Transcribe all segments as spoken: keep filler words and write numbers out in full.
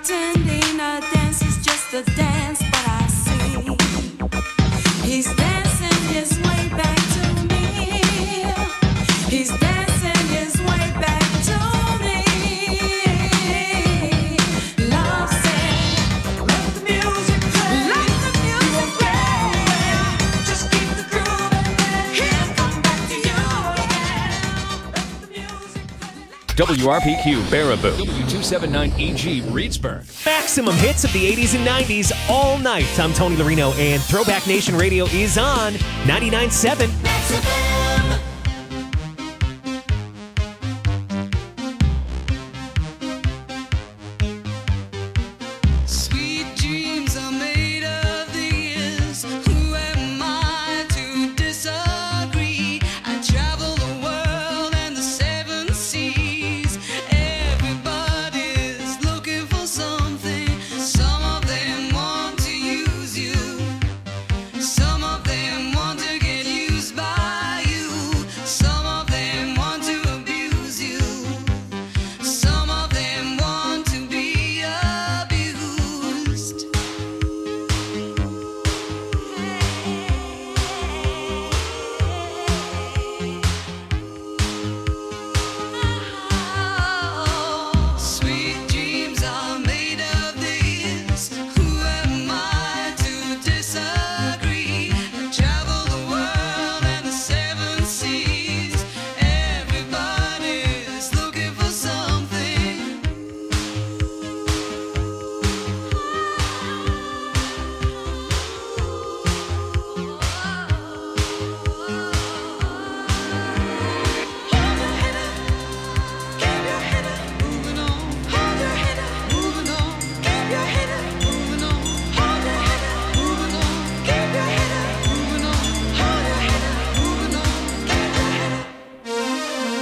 pretending a dance is just a dance, but I see he's dancing his way back to me. He's dancing his way back to me. Love said, let the music play, let the music play. Just keep the groove and he'll come back to you again. Let the music play. W R P Q Baraboo, W two seventy-nine E G Reedsburg. Maximum hits of the eighties and nineties all night. I'm Tony Larino, and Throwback Nation Radio is on ninety-nine point seven. Sweet dreams are made of these. Who am I to disagree? I travel the world and the seven seas. Everybody's looking for something. Some of them want to use you. Some of them want to get used by you. Some of them want to abuse you. Some of them want to be abused. Sweet dreams are made of this. Who am I to disagree? I travel the world and the seven seas. Everybody's looking for something. Hold your head up, keep your head up, moving on. Hold your head up, moving on. Keep your head up, moving on. Hold your head up, moving on. Keep your head up, moving on. Hold your head up, moving on. Keep your head up.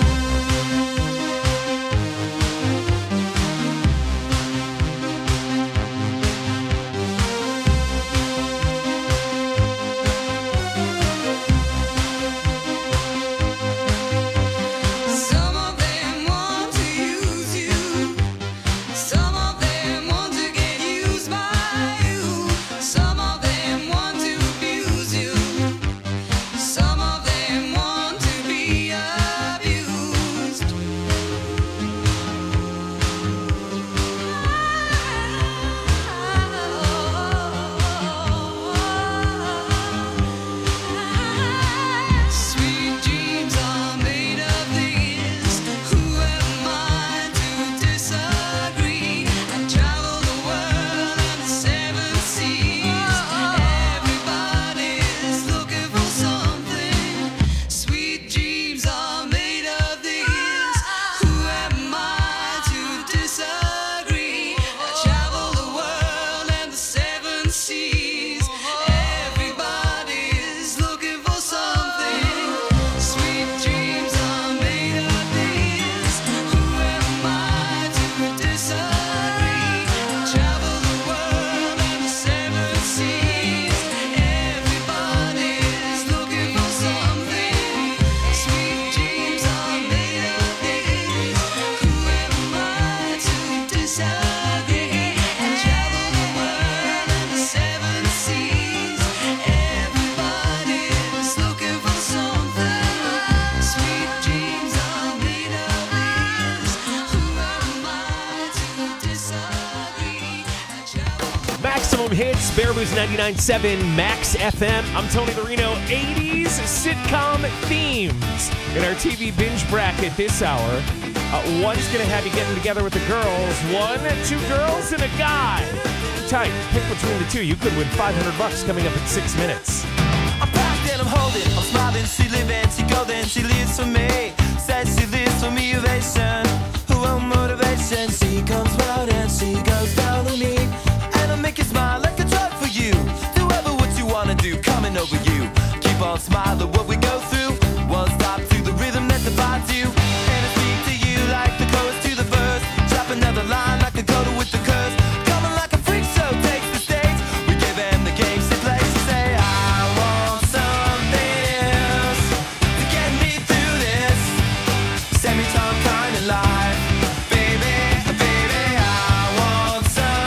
Some of them want to use you. Some of them want to get used by you. Some of them want to abuse you. Some of them want to be abused. Sweet dreams are made of these. Who am I to disagree? I travel the world and the seven seas. Everybody's looking for something. Sweet dreams are made of these. Who am I to disagree? I travel the world and the seven seas. Everybody's looking for something. Sweet dreams are made of these. Who am I to disagree? I travel the world and the seven seas. Everybody's looking for something. Sweet dreams are made of these. Who am I to disagree? I travel the world and the seven seas. Everybody's looking for something. Sweet dreams are made of these. Who am I to disagree? I travel. Maximum hits, Baraboo's ninety-nine point seven Max F M. I'm Tony Larino. eighties sitcom themes in our T V binge bracket this hour. Uh, one's going to have you getting together with the girls. One, two girls, and a guy. Tight. Pick between the two. You could win five hundred bucks coming up in six minutes. I'm packed and I'm holding, I'm smiling, she living, she golden, she lives for me. Says she lives for me, ovation. Who won't motivation? She comes round and she goes down on me. And I make you smile like a drug for you. Do ever what you wanna do, coming over you. Keep on smiling, what we go through. One stop to the rhythm that divides you. And I speak to you like the chorus to the verse. Drop another line like a coda with the curse. Coming like a freak show takes the stage. We give them the games to play. She say, I want something else to get me through this semi-time kind of life. Baby, baby, I want something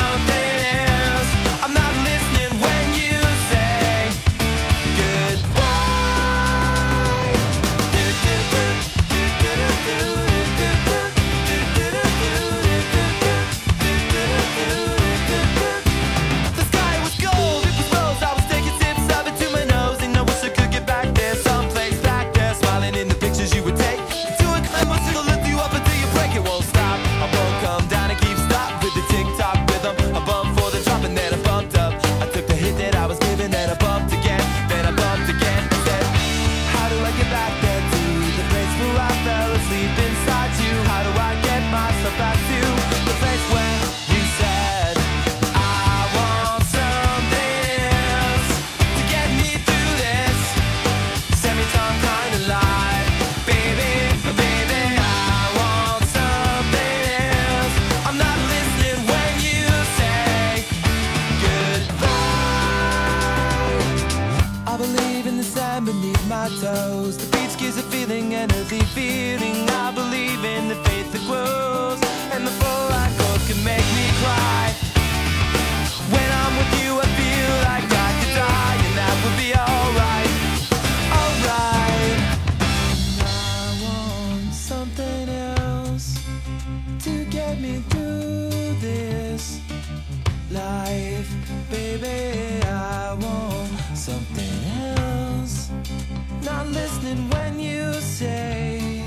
is a feeling, an earthly feeling. I believe in the faith that grows, and the full I go can make me cry. When I'm with you, I feel like I could die, and that would be alright, alright. I want something else to get me through this life, baby. I want something else. Not listening when you say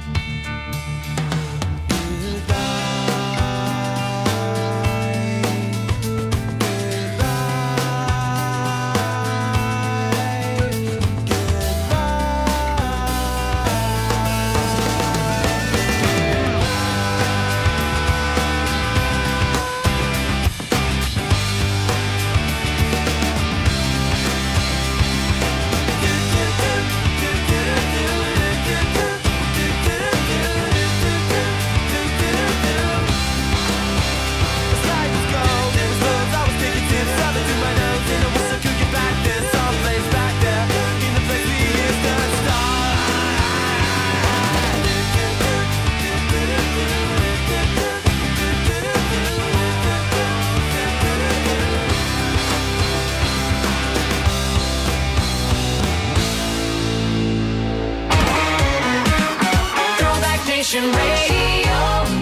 radio.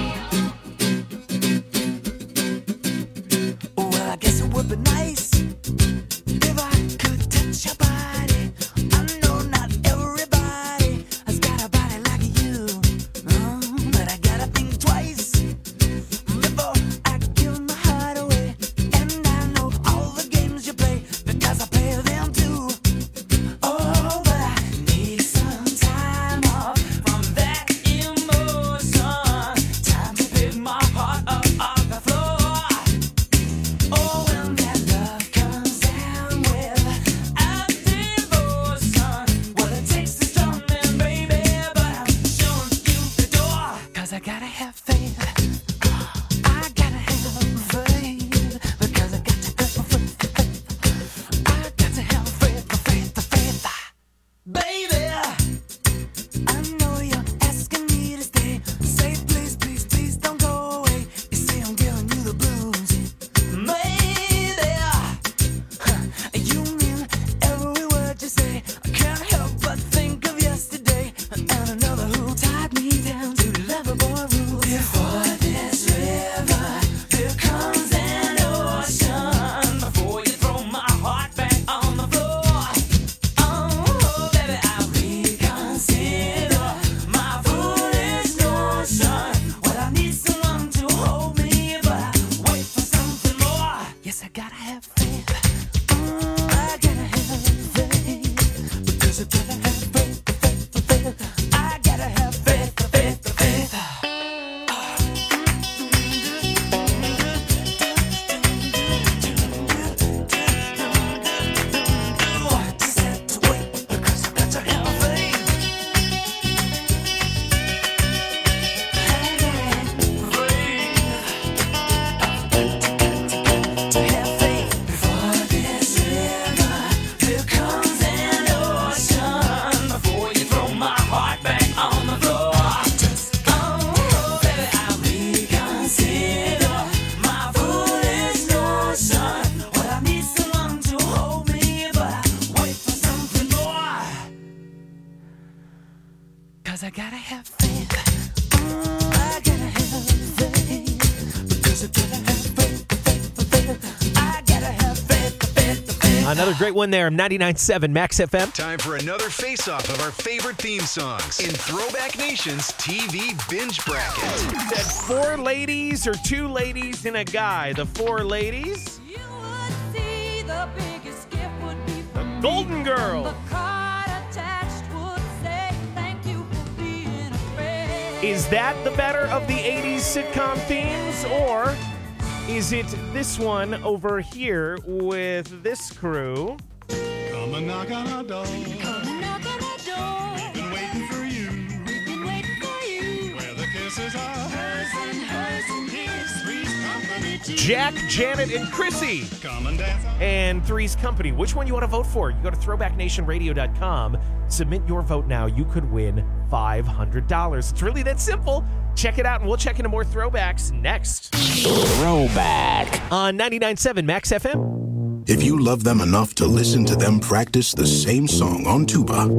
Well, I guess it would be nice if I could touch your body. I know not everybody has got a body like you, oh, but I gotta think twice before I give my heart away. And I know all the games you play because I play them too. Oh, but I need some time off from that emotion. Time to pick my heart up off the floor. Oh, when that love comes down with a devotion, well, it takes a strong man, baby, but I'm showing you the door. Cause I gotta have faith. I gotta have faith. Because I got to have faith. I got to have faith, faith, faith. Baby, I know you're asking me to stay. Say please, please, please don't go away. You say I'm giving you the blues. Maybe you mean every word you say. I can't help but think of yesterday and another who tied me down to Loverboy rules. Before this river, there comes an ocean. Before you throw my heart back on the floor. Oh, baby, I reconsider my foolish notion. Well, I need someone to hold me, but I wait for something more. Yes, I gotta have faith. Mm, I gotta have faith. Because I gotta have faith, faith, faith. I gotta have faith, faith, faith. Just have to wait because I got to have faith. To have faith. Before this river, there comes an ocean. Before you throw my heart back on the floor. Oh, baby, I reconsider my foolish notion. Well, I need someone to hold me, but I wait for something more. Cause I gotta have faith. Mm, I gotta have faith. Because I gotta have faith, faith, faith. I gotta have faith, faith, faith. Another great one there, ninety-nine point seven Max F M. Time for another face-off of our favorite theme songs in Throwback Nation's T V Binge Bracket. Said four ladies or two ladies and a guy. The four ladies, You would see the biggest gift would be the from Golden Girls. the card attached would say thank you for being a friend. Is that the better of the eighties sitcom themes, or is it this one over here with this crew? Come and knock on our door. Come knock on the door. We've been waiting for you. We've been waiting for you. Where the kisses are hers and hers and his. Three's company Jack, Janet, and Chrissy. Come and dance. And Three's Company. Which one you want to vote for? You go to throwback nation radio dot com. Submit your vote now. You could win five hundred dollars. It's really that simple. Check it out, and we'll check into more throwbacks next. Throwback. On ninety-nine point seven Max F M. If you love them enough to listen to them practice the same song on tuba,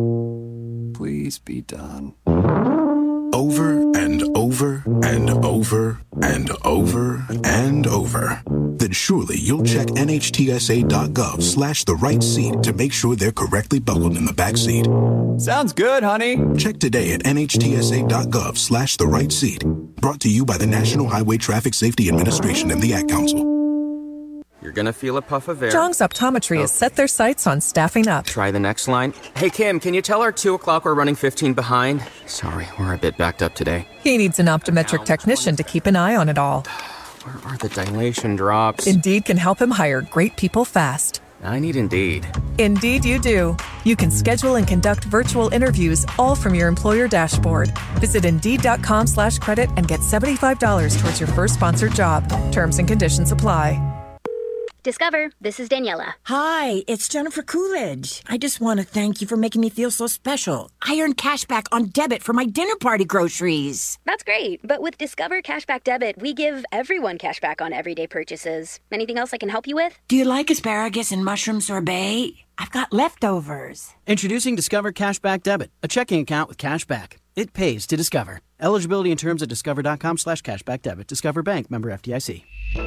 Please be done. over and over and over and over and over, then surely you'll check nhtsa.gov slash the right seat to make sure they're correctly buckled in the back seat. Sounds good, honey. Check today at nhtsa.gov slash the right seat. Brought to you by the National Highway Traffic Safety Administration and the Ad Council. You're gonna feel a puff of air. Jong's Optometry has set their sights on staffing up. Try the next line. Hey, Kim, can you tell our two o'clock we're running fifteen behind? Sorry, we're a bit backed up today. He needs an optometric technician to keep an eye on it all. Where are the dilation drops? Indeed can help him hire great people fast. I need Indeed. Indeed you do. You can schedule and conduct virtual interviews all from your employer dashboard. Visit Indeed.com slash credit and get seventy-five dollars towards your first sponsored job. Terms and conditions apply. Discover, this is Daniela. Hi, it's Jennifer Coolidge. I just want to thank you for making me feel so special. I earned cash back on debit for my dinner party groceries. That's great, but with Discover Cashback Debit, we give everyone cash back on everyday purchases. Anything else I can help you with? Do you like asparagus and mushroom sorbet? I've got leftovers. Introducing Discover Cashback Debit, a checking account with cash back. It pays to Discover. Eligibility and terms at discover.com slash cashback debit. Discover Bank, member F D I C.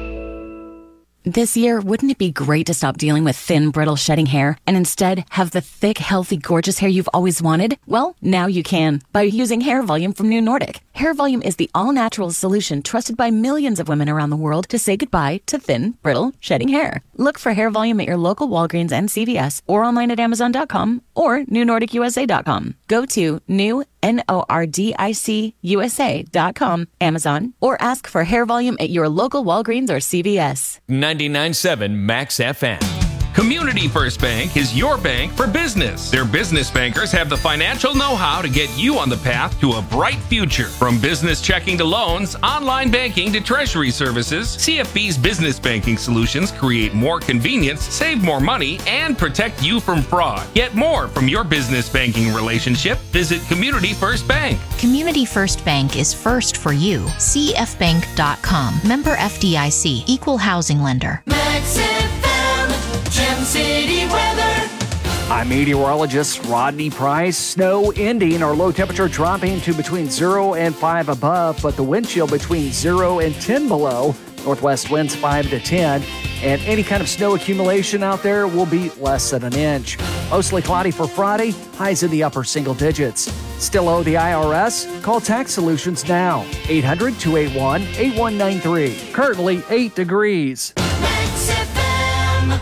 This year, wouldn't it be great to stop dealing with thin, brittle, shedding hair and instead have the thick, healthy, gorgeous hair you've always wanted? Well, now you can by using Hair Volume from New Nordic. Hair Volume is the all-natural solution trusted by millions of women around the world to say goodbye to thin, brittle, shedding hair. Look for Hair Volume at your local Walgreens and C V S or online at amazon dot com or new nordic u s a dot com. Go to new N O R D I C U S A dot com, Amazon, or ask for Hair Volume at your local Walgreens or C V S. ninety-nine point seven Max F M. Community First Bank is your bank for business. Their business bankers have the financial know-how to get you on the path to a bright future. From business checking to loans, online banking to treasury services, C F B's business banking solutions create more convenience, save more money, and protect you from fraud. Get more from your business banking relationship. Visit Community First Bank. Community First Bank is first for you. C F bank dot com. Member F D I C. Equal housing lender. Max F M, Gem City weather. I'm meteorologist Rodney Price. Snow ending or low temperature dropping to between zero and five above, but the wind chill between zero and ten below. Northwest winds five to ten. And any kind of snow accumulation out there will be less than an inch. Mostly cloudy for Friday, highs in the upper single digits. Still owe the I R S? Call Tax Solutions now. eight hundred, two eight one, eight one nine three. Currently eight degrees. Max F M.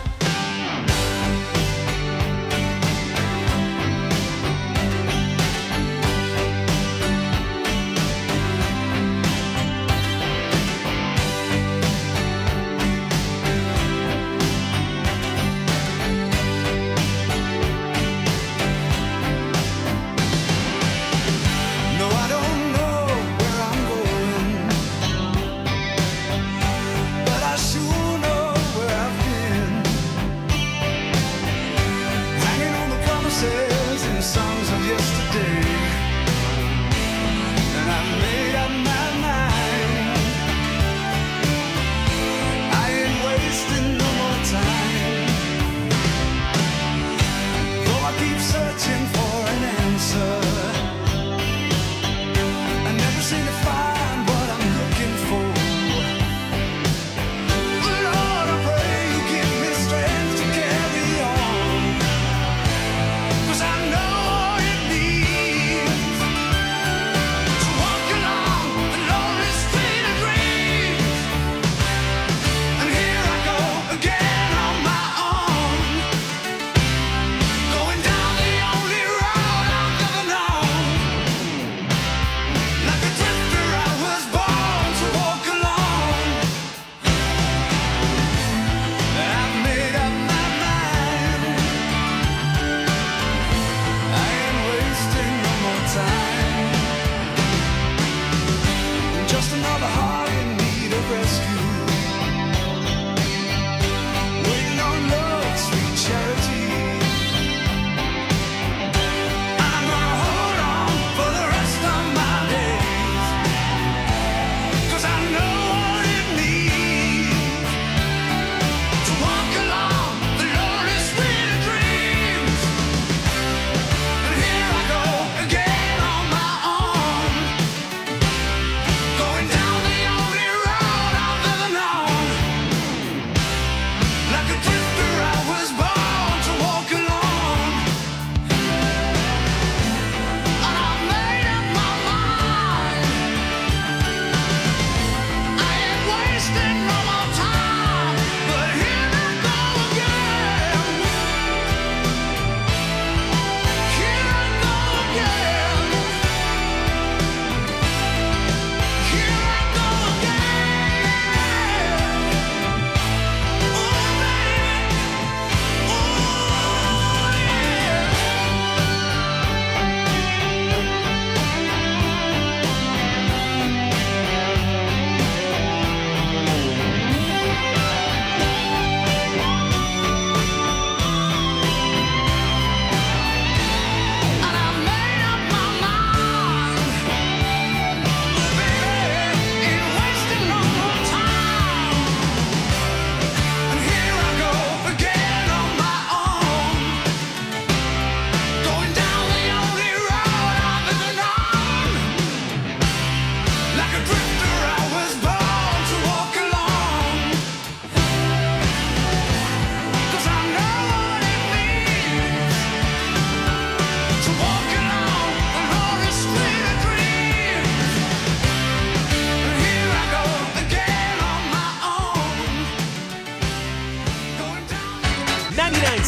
No, I don't know where I'm going, but I sure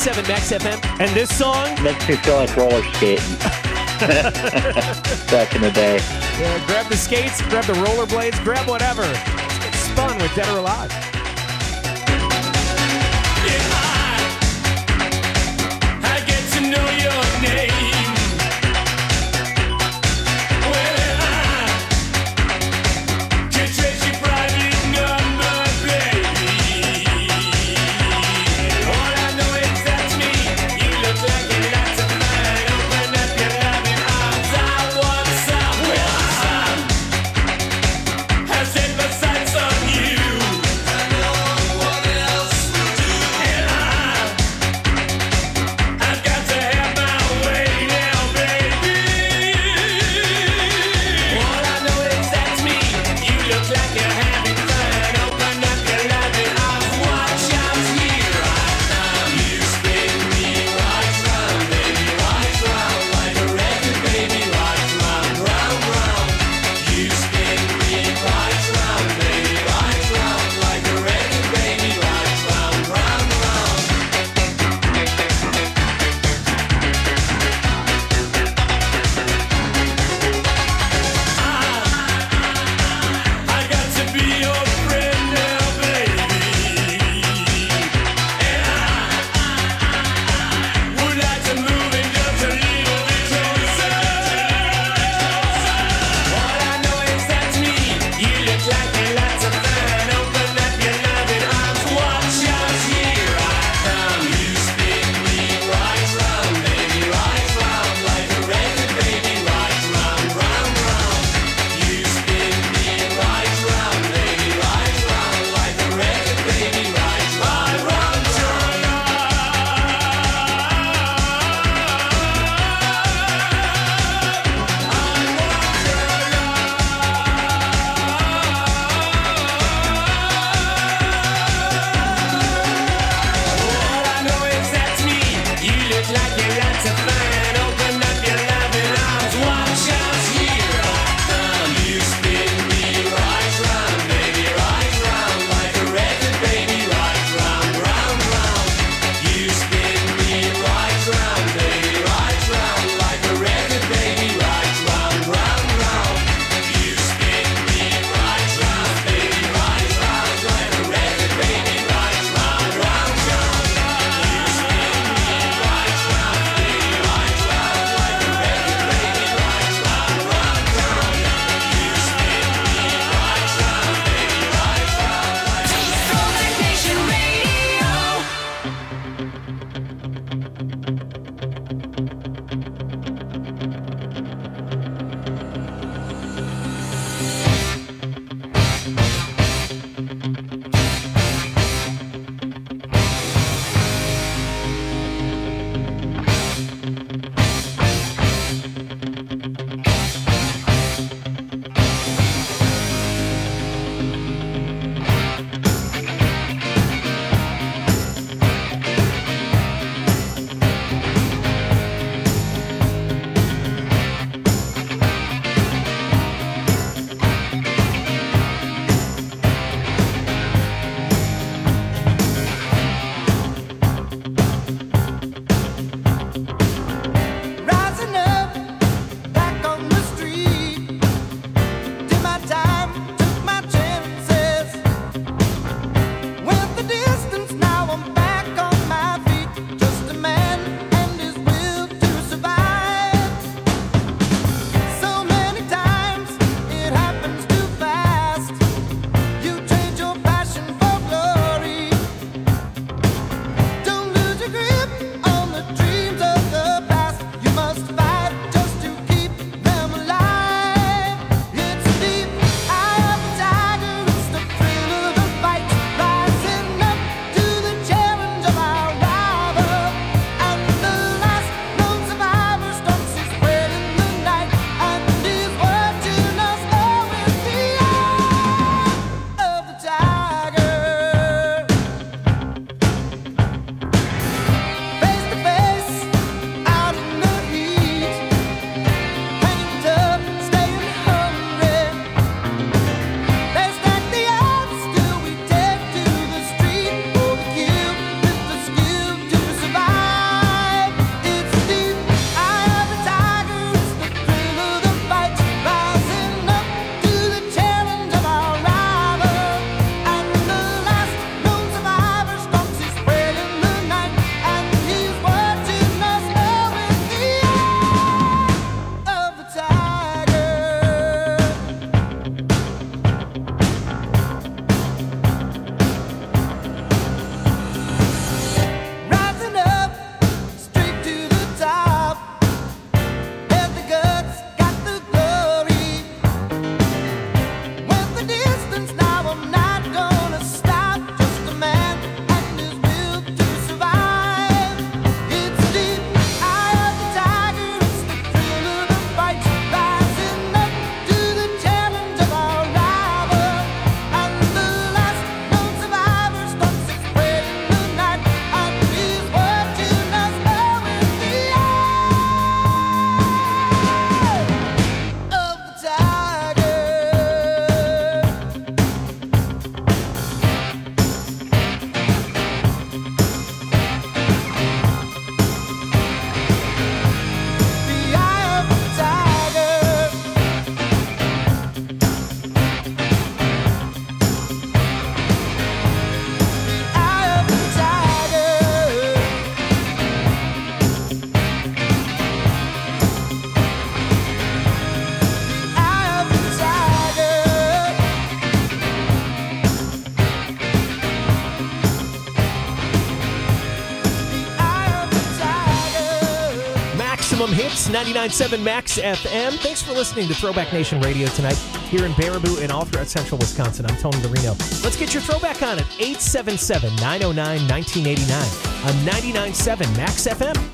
seven Max F M. And this song makes me feel like roller skating. Back in the day. Yeah, grab the skates, grab the rollerblades, grab whatever. Let's get spun with Dead or Alive. I get to know your name. Well, I can trace your private number, baby. All I know is that's me. You look like a lot of mine. Open up your loving arms. I want some. Well, I have set my sights on you. I know what else will do. And I I've got to have my way. eighties, ninety-nine point seven Max F M. Thanks for listening to Throwback Nation Radio tonight here in Baraboo and all throughout central Wisconsin. I'm Tony Marino. Let's get your throwback on at eight seven seven, nine oh nine, nineteen eighty-nine on ninety-nine point seven Max F M.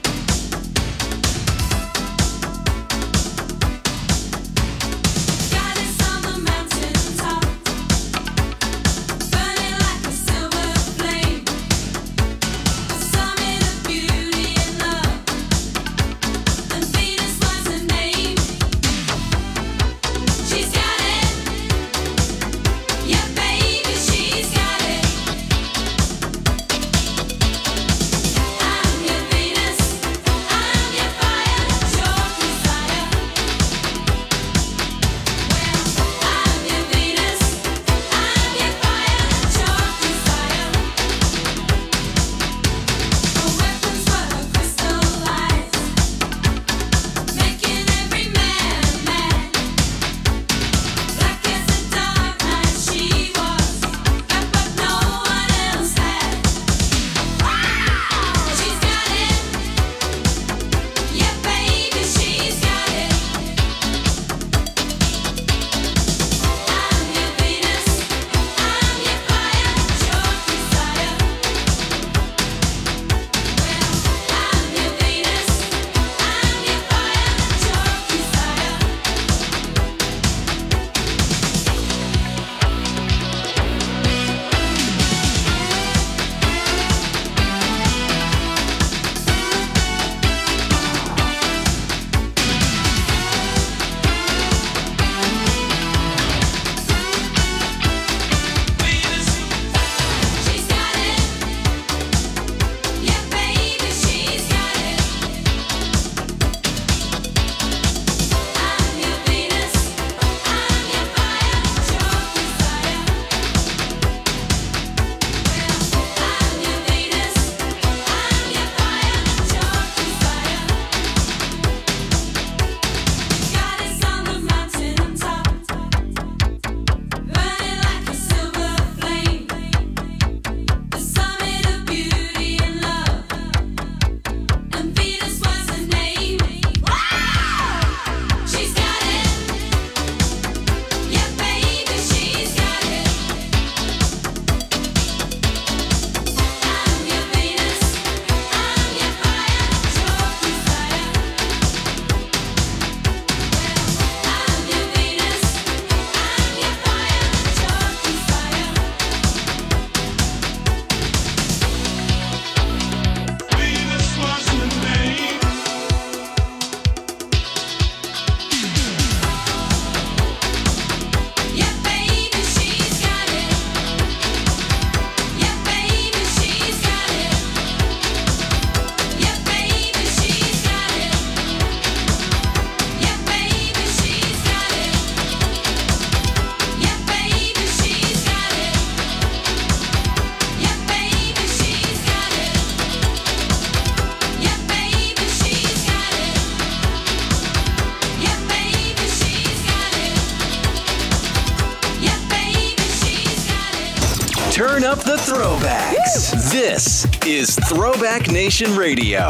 Turn up the throwbacks. Woo! This is Throwback Nation Radio.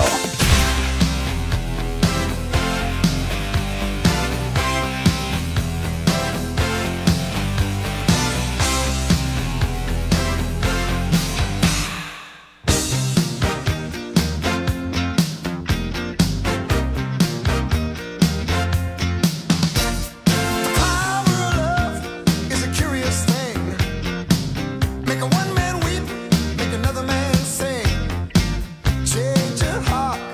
Make a one man weep, make another man sing. Change your heart.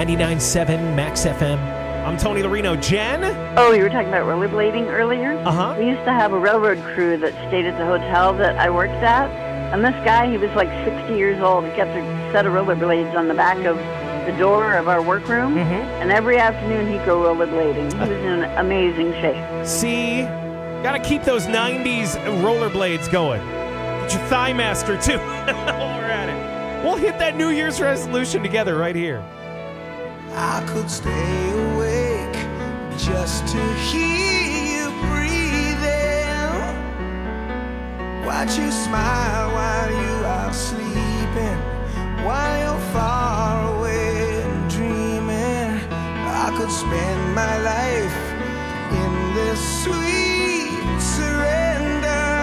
ninety-nine point seven Max F M. I'm Tony Larino. Jen? Oh, you were talking about rollerblading earlier? Uh-huh. We used to have a railroad crew that stayed at the hotel that I worked at. And this guy, he was like sixty years old. He kept a set of rollerblades on the back of the door of our workroom. Mm-hmm. And every afternoon he'd go rollerblading. He was in amazing shape. See? Gotta keep those nineties rollerblades going. Get your Thigh Master, too, while we're at it. We'll hit that New Year's resolution together right here. I could stay awake just to hear you breathing. Watch you smile while you are sleeping, while you're far away and dreaming. I could spend my life in this sweet surrender.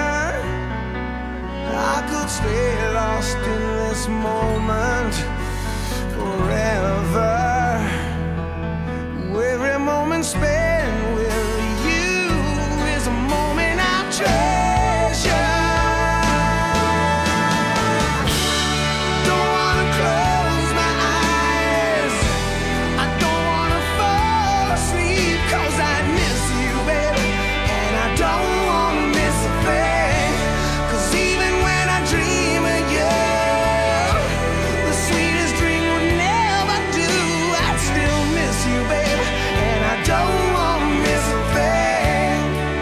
I could stay lost in this moment forever. Every moment spent with you is a moment I treasure. Don't wanna close my eyes, I don't wanna fall asleep, 'cause I miss you, baby, and I don't wanna miss a thing. 'Cause even when I dream of you, the sweetest dream would never do. I'd still miss you, baby, and I don't wanna miss a thing.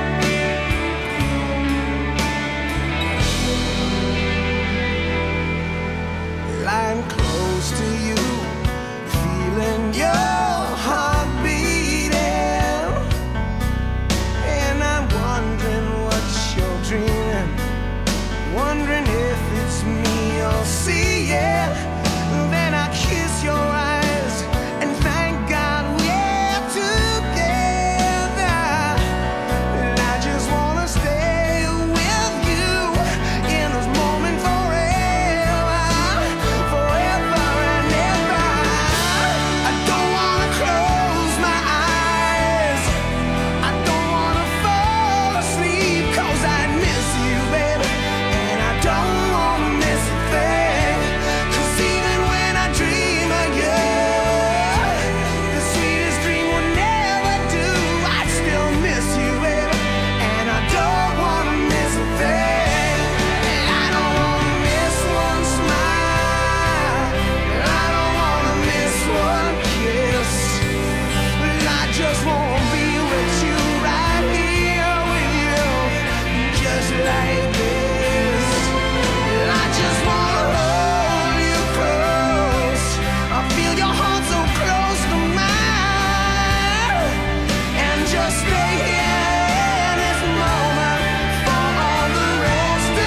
Lying close to you, feeling your heart beating, and I'm wondering what you're dreaming, wondering if it's me you're seeing. Then I kiss your eyes and thank God we're together. And I just wanna stay with you in this moment forever, forever and ever. I don't wanna close my eyes, I don't wanna fall asleep, 'cause I miss you, baby, and I don't wanna miss a thing. 'Cause even when I dream of you, the sweetest dream would never do. I'd still miss you, baby, and I don't wanna miss a thing. I don't wanna miss one smile, I don't wanna miss one kiss, but I just wanna be with you, right here with you, just like this. I just wanna hold you close, I feel your heart so close to mine, and just stay here in this moment for all the rest of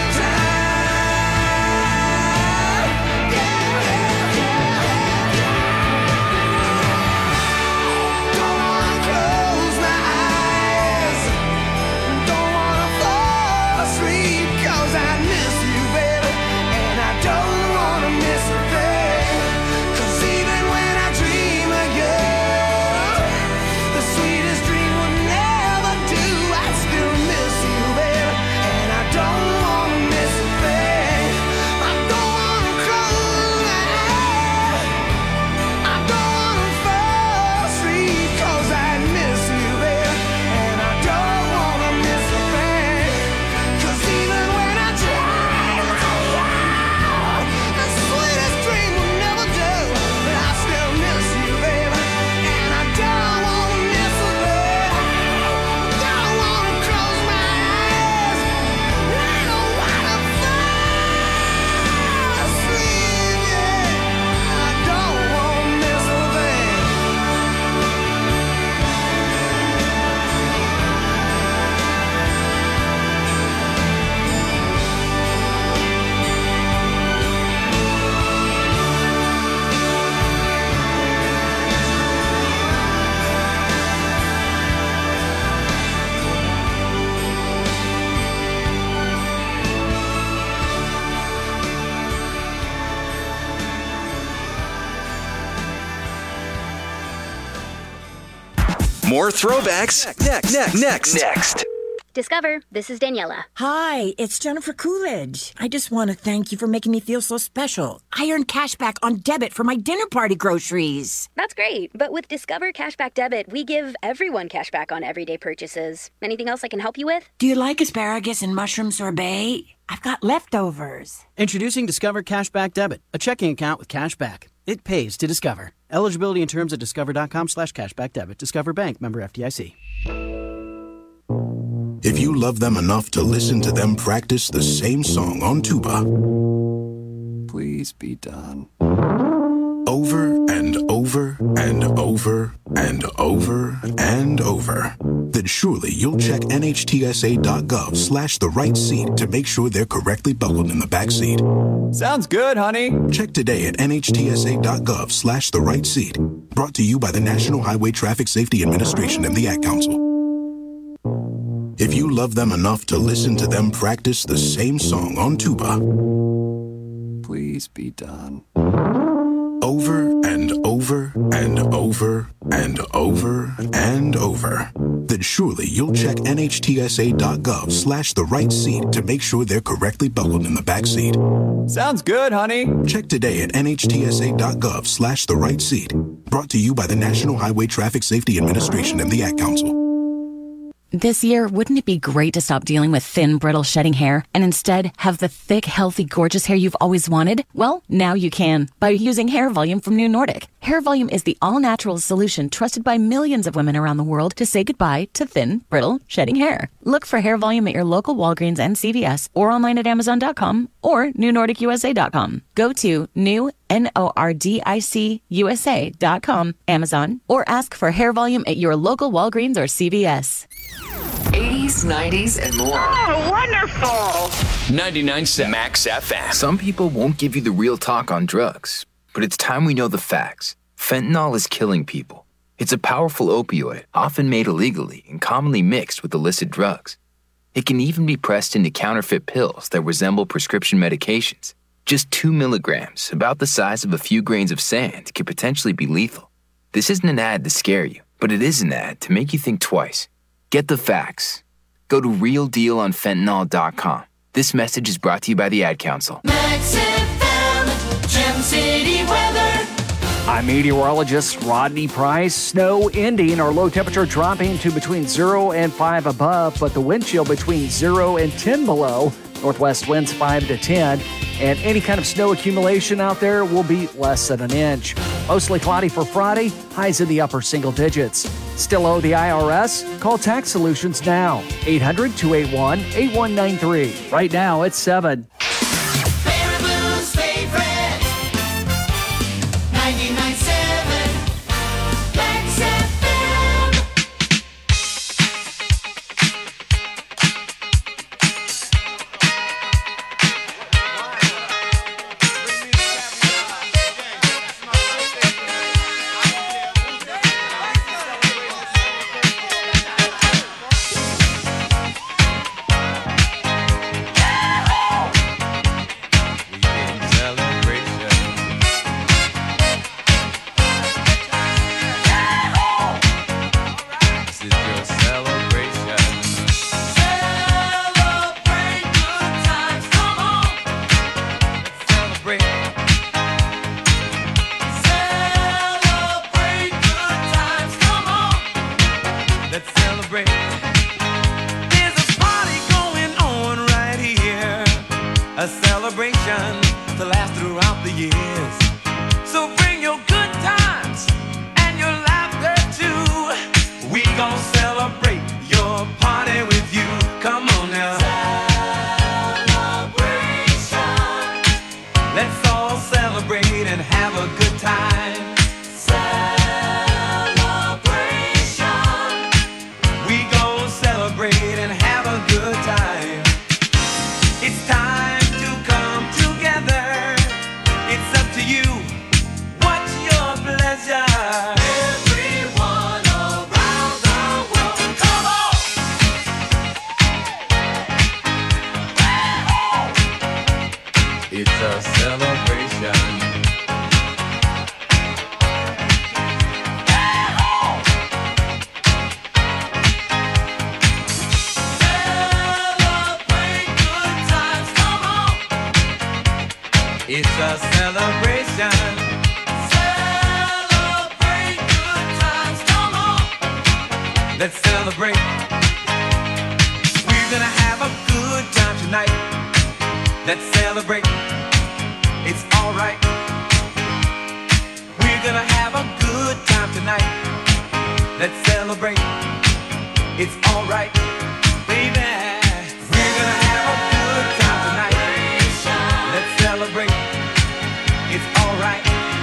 time. Yeah, yeah, yeah, yeah. Don't wanna close my eyes, don't wanna fall asleep, 'cause I miss you, baby, and I don't wanna miss a thing. 'Cause even when I dream of you, the sweetest dream would never do. I still miss you, baby, and I don't wanna miss a thing. I don't wanna close my eyes, I don't wanna fall asleep, 'cause I miss you, baby, and I don't wanna miss a thing. 'Cause even when I dream of you, the sweetest dream will never do. But I still miss you, baby, and I don't wanna miss a thing. Don't wanna close my eyes, I don't wanna fall asleep, yeah. I don't wanna miss a thing. More throwbacks next. Next. Next. Next. Discover, this is Daniela. Hi, it's Jennifer Coolidge. I just want to thank you for making me feel so special. I earned cash back on debit for my dinner party groceries. That's great, but with Discover Cashback Debit, we give everyone cash back on everyday purchases. Anything else I can help you with? Do you like asparagus and mushroom sorbet? I've got leftovers. Introducing Discover Cashback Debit, a checking account with cash back. It pays to Discover. Eligibility and terms at discover.com slash cashback debit. Discover Bank, member F D I C. If you love them enough to listen to them practice the same song on tuba, please be done. Over and over and over and over and over, then surely you'll check nhtsa.gov slash the right seat to make sure they're correctly buckled in the back seat. Sounds good, honey. Check today at nhtsa.gov slash the right seat. Brought to you by the National Highway Traffic Safety Administration and the Ad Council. If you love them enough to listen to them practice the same song on tuba, please be done. Over and over and over and over and over, then surely you'll check nhtsa.gov slash the right seat to make sure they're correctly buckled in the back seat. Sounds good, honey. Check today at nhtsa.gov slash the right seat. Brought to you by the National Highway Traffic Safety Administration and the Ad Council. This year, wouldn't it be great to stop dealing with thin, brittle, shedding hair and instead have the thick, healthy, gorgeous hair you've always wanted? Well, now you can by using Hair Volume from New Nordic. Hair Volume is the all-natural solution trusted by millions of women around the world to say goodbye to thin, brittle, shedding hair. Look for Hair Volume at your local Walgreens and C V S or online at amazon dot com or new nordic u s a dot com. Go to new N O R D I C U S A dot com, Amazon, or ask for Hair Volume at your local Walgreens or C V S. eighties, nineties, and more. Oh, wonderful! ninety-nine point seven Max F M. Some people won't give you the real talk on drugs, but it's time we know the facts. Fentanyl is killing people. It's a powerful opioid, often made illegally and commonly mixed with illicit drugs. It can even be pressed into counterfeit pills that resemble prescription medications. Just two milligrams, about the size of a few grains of sand, could potentially be lethal. This isn't an ad to scare you, but it is an ad to make you think twice. Get the facts. Go to real deal on fentanyl dot com. This message is brought to you by the Ad Council. Max F M, Gem City weather. I'm meteorologist Rodney Price. Snow ending or low temperature dropping to between zero and five above, but the wind chill between zero and ten below. Northwest winds five to ten. And any kind of snow accumulation out there will be less than an inch. Mostly cloudy for Friday, highs in the upper single digits. Still owe the I R S? Call Tax Solutions now. eight hundred, two eight one, eight one nine three. Right now, it's seven. Baraboo's favorite. ninety-nine point seven. Max F M. It's a celebration. Celebrate good times, come on. Let's celebrate. We're gonna have a good time tonight. Let's celebrate. It's alright. We're gonna have a good time tonight. Let's celebrate. It's alright, baby. We're gonna have a good time tonight. Let's celebrate. It's alright.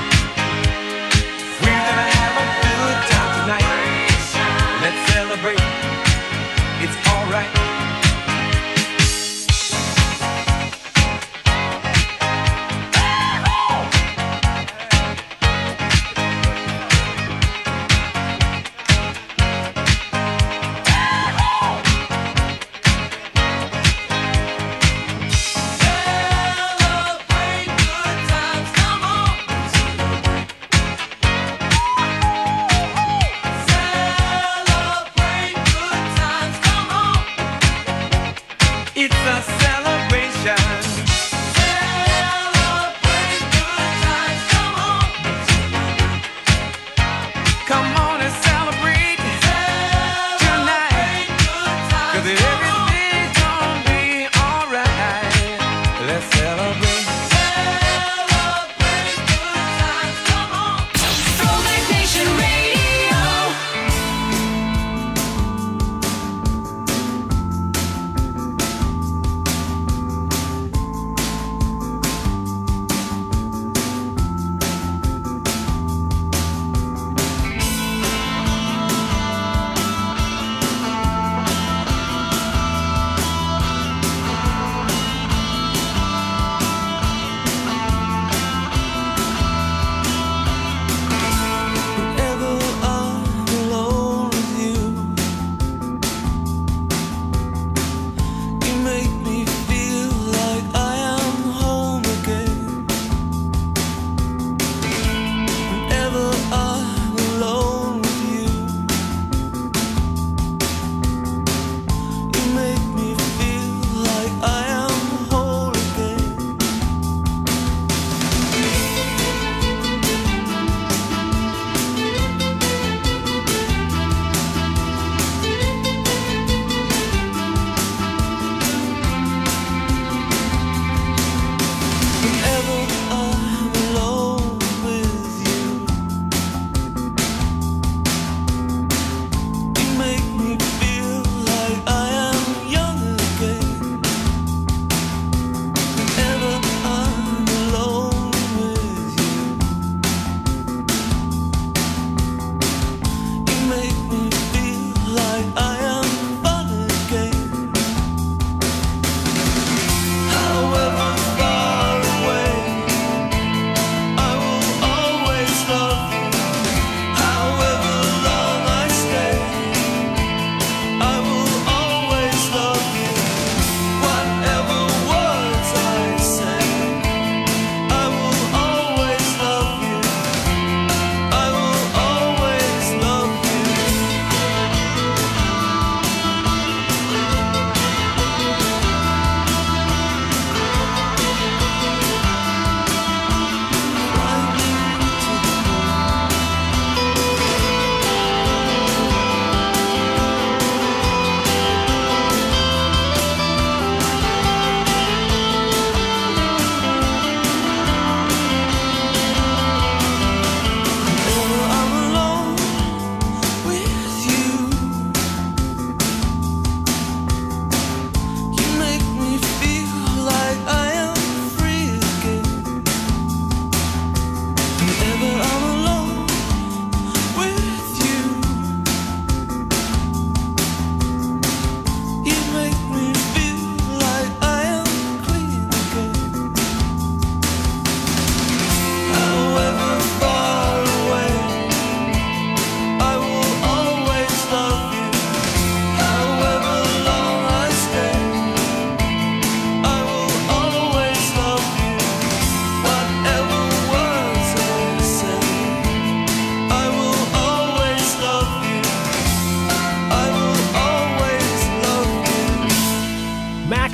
We're gonna have a good time tonight. Let's celebrate. It's alright. It's a celebration. Celebrate good times, come on. Come on and celebrate tonight. Cause everything's gonna be alright. Let's celebrate. Celebrate good times, come on. Throwback Nation Radio.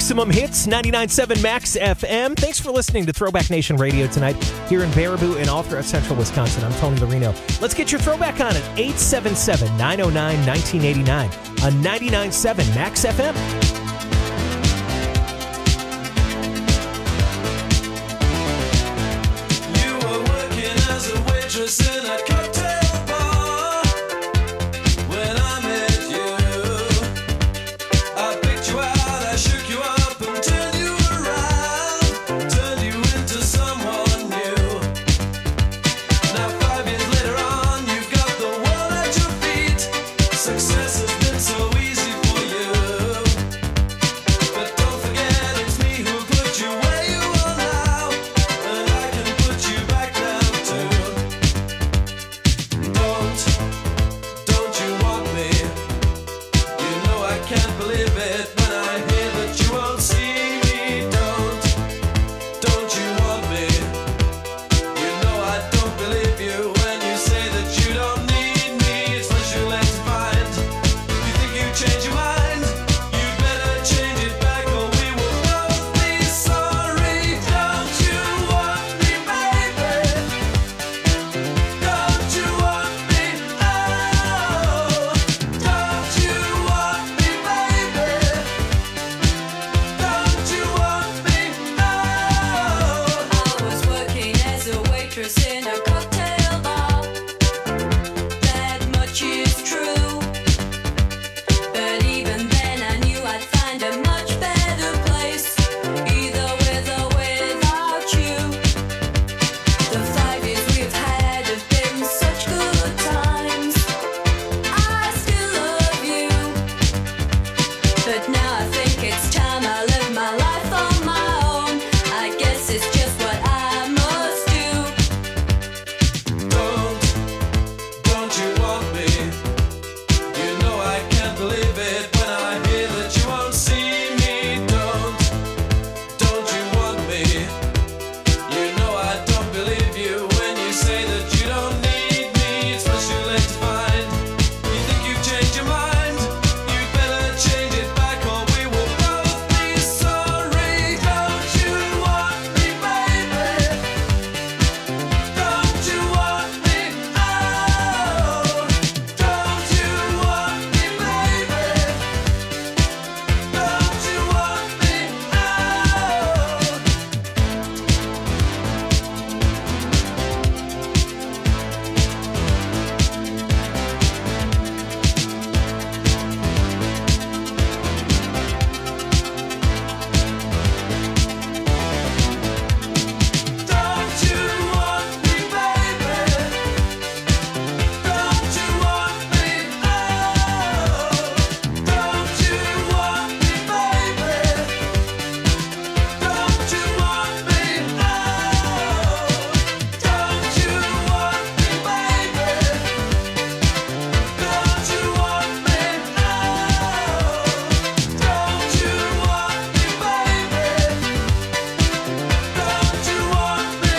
Maximum Hits, ninety-nine point seven Max F M. Thanks for listening to Throwback Nation Radio tonight here in Baraboo and all throughout central Wisconsin. I'm Tony Lorino. Let's get your throwback on at eight seven seven, nine oh nine, one nine eight nine on ninety-nine point seven Max F M. You were working as a waitress in a cocktail bar. When I met you, I picked you out, I shook you up and turned you around, turned you into someone new. Now five years later on, you've got the world at your feet. Success has been so easy for you. But don't forget it's me who put you where you are now, and I can put you back down too. Don't, don't you want me? You know I can't believe it when I hear that you won't see me. Don't, don't you want me? You know I don't believe you when you say that you don't need me. It's what you let to find. You think you change your mind? You better change it back or we will both be sorry. Don't you want me, baby? Don't you want me? Oh, don't you want me, baby? Don't you want me? Oh. I was working as a waitress in a cocktail bar. That much is true. But even then I knew I'd find a much better place, either with or without you. The five years we've had have been such good times. I still love you. But now I think it's time I live my life on my own. I guess it's just what I must do. Don't, don't you want me? You know I can't believe it when I hear that you won't see me. Don't, don't you want me? You know I don't believe you when you say that you don't need me. It's what you let to find. You think you've changed your mind? You better change it back or we will both be sorry. Don't you want me, baby? Don't you want me? Oh, don't you want me, baby? Don't you want me? Don't you want me, baby? Don't you want me? Oh, don't you want me, baby? Don't you want me? Oh, don't you want me, baby? Don't you want me? Oh, don't you want me, baby? Don't you want me?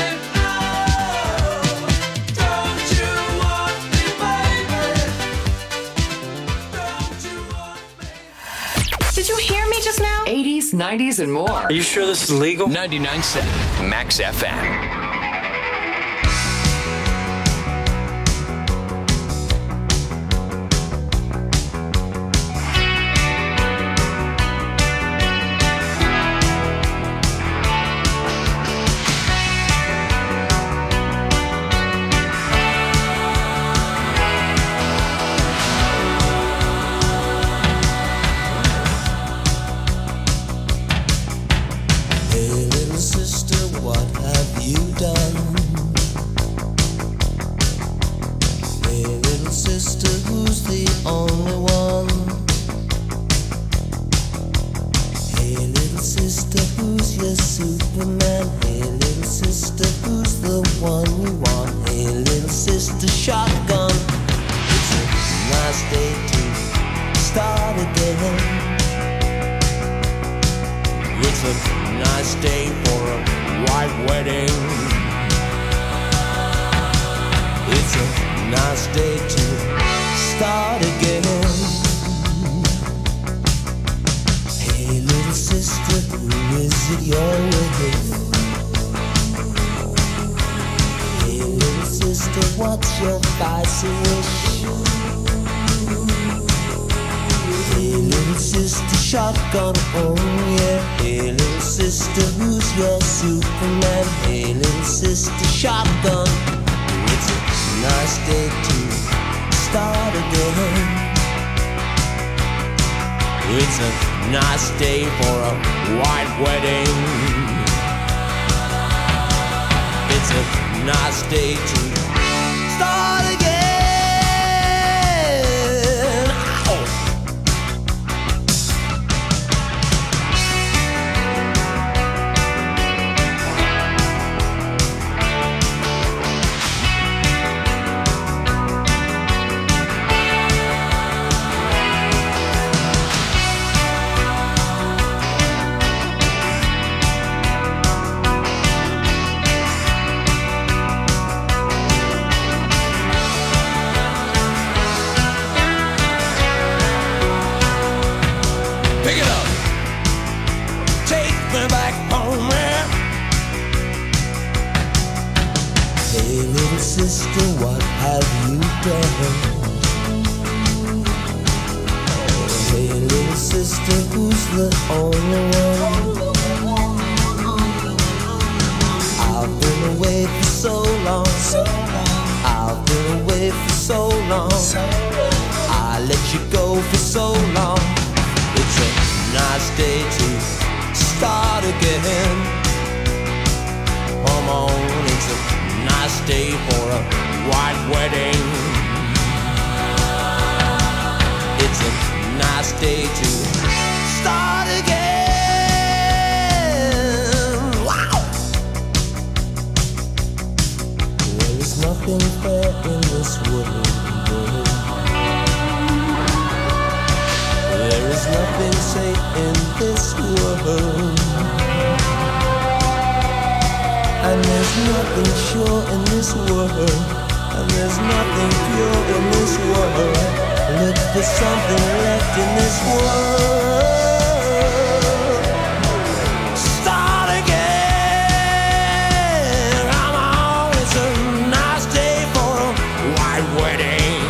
Did you hear me just now? eighties, nineties, and more. Are you sure this is legal? ninety-nine point seven Max F M. Hey little sister, what have you done? Hey little sister, who's the only one? Hey little sister, who's your Superman? Hey little sister, who's the one you want? Hey little sister, shotgun. It's a nice day to start again. It's a nice day for a white wedding. It's a nice day to start again. Hey little sister, it your way? Hey, little sister, what's your vice wish? Hey, little sister, shotgun on, yeah. Hey, little sister, who's your Superman? Hey, little sister, shotgun. It's a nice day to start again. It's a nice day for a white wedding. It's a nice day to start again. Ow. Pick it up. Take me back home, man. Hey, little sister, what have you done? Oh, hey, little sister, who's the only one? I've been away for so long. I've been away for so long. I let you go for so long. It's a nice day to start again. Come on, it's a nice day for a white wedding. It's a nice day to start again. Wow! There is nothing fair in this world. There is nothing safe in this world. And there's nothing sure in this world. And there's nothing pure in this world. Look for something left in this world. Start again. Come on, it's a nice day for a white wedding.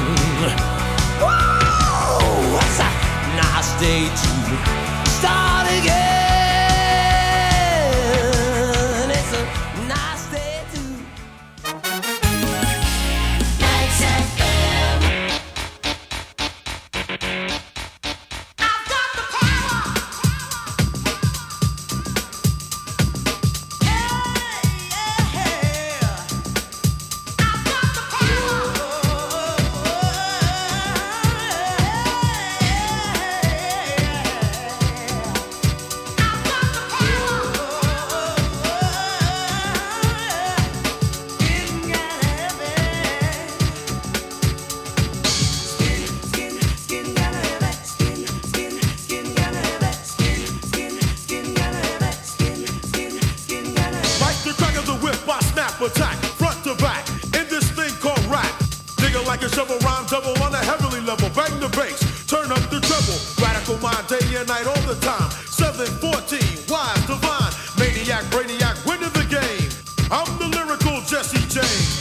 Whoa, what's that? Nice day to start again. It's a nice day to Max F M. I've got the power. Like the crack of the whip, I snap attack, front to back, in this thing called rap. Nigga like a shovel, rhyme double on a heavenly level. Bang the bass, turn up the treble. Radical mind, day and night, all the time. seven fourteen, wise, divine, maniac, brainiac, winning the game. I'm the lyrical Jesse James.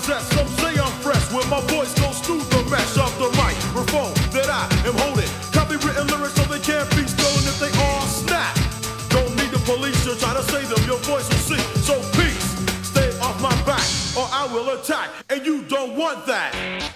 possessed. Some say I'm fresh when my voice goes through the mesh of the microphone that I am holding. Copywritten lyrics so they can't be stolen if they all snap. Don't need the police, you're trying to say them, your voice will see. So peace, stay off my back or I will attack, and you don't want that.